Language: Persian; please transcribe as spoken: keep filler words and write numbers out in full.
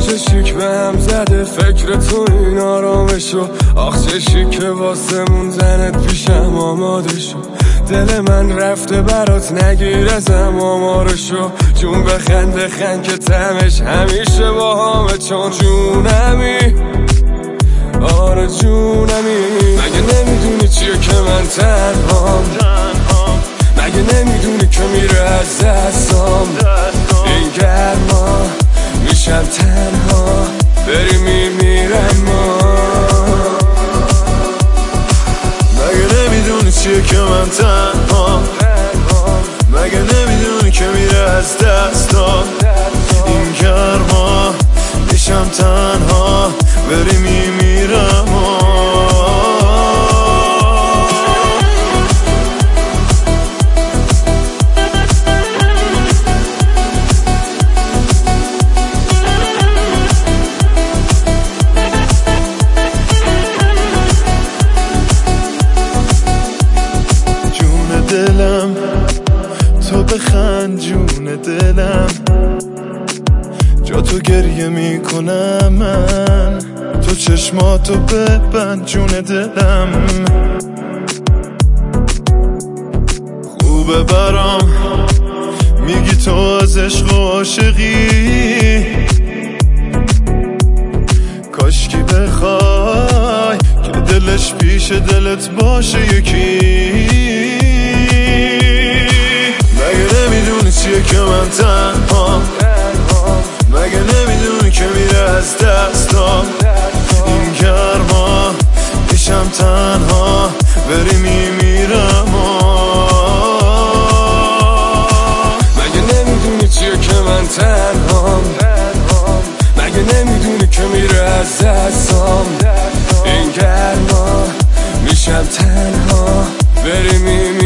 چه شیک به هم زده فکر تو این آرامشو. آخ چه شیک که واسه موندنت پیشم آماده شو. دل من رفته برات نگیر ازم آمارشو. جون بخند بخند که تمش همیشه با همه چون جونمی. آره جونمی. مگه نمیدونی چیه که من تنهام؟ مگه نمیدونی که میره از دستام این گرما؟ میشم تنها بری میمیرم ما. مگه نمیدونی چیه که من تنها؟ مگه نمیدونی که میره از دستام این گرما؟ میشم تنها بری میمیرم ما. دلم تو بخند جون دلم، جا تو گریه میکنم من. تو چشماتو ببند جون دلم. خوبه برام میگی تو از عشق و عاشقی. کاشکی بخوای که دلش پیش دلت باشه یکی. چیه که من تنها؟ مگه نمیدونی که میره از دستام این گرما؟ میشم تنها بری میمیرم. مگه نمیدونی چیه که من تنهام؟ مگه نمیدونی که میره از دستام این گرما؟ میشم تنها بری میمیرم.